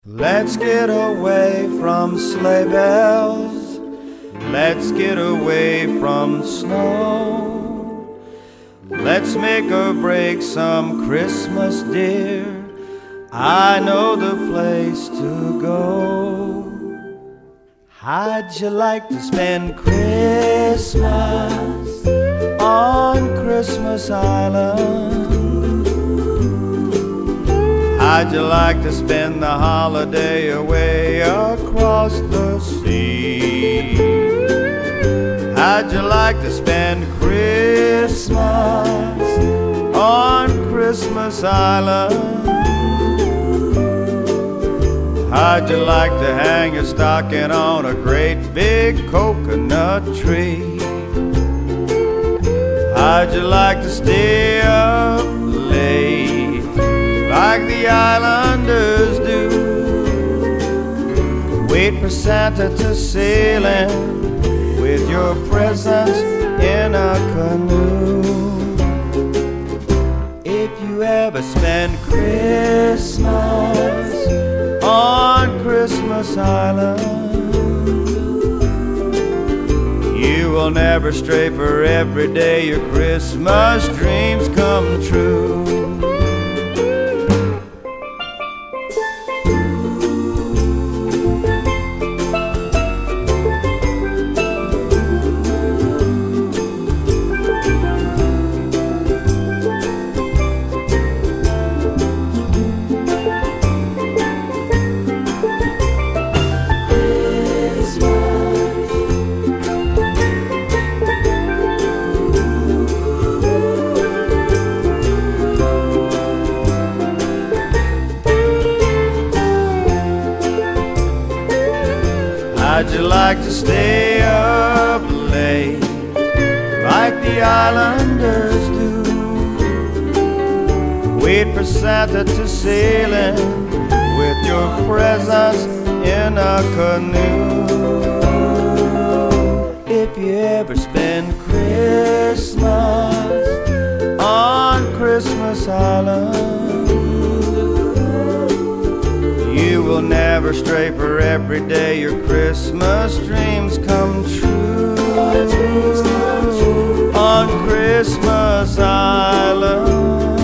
Let's get away from sleigh bells. Let's get away from snow. Let's make or break some Christmas, dear. I know the place to go. How'd you like to spend Christmas on Christmas Island? How'd you like to spend the holiday away across the sea? How'd you like to spend Christmas on Christmas Island? How'd you like to hang your stocking on a great big coconut tree? How'd you like to stay up late like the islanders do? Wait for Santa to sail in with your presents in a canoe. If you ever spend Christmas on Christmas Island, you will never stray, for every day your Christmas dreams come true. How'd you like to stay up late like the islanders do? Wait for Santa to sail in with your presents in a canoe. If you ever spend Christmas on Christmas Island, you will never stray, for every day your Christmas dreams come true. On Christmas Island.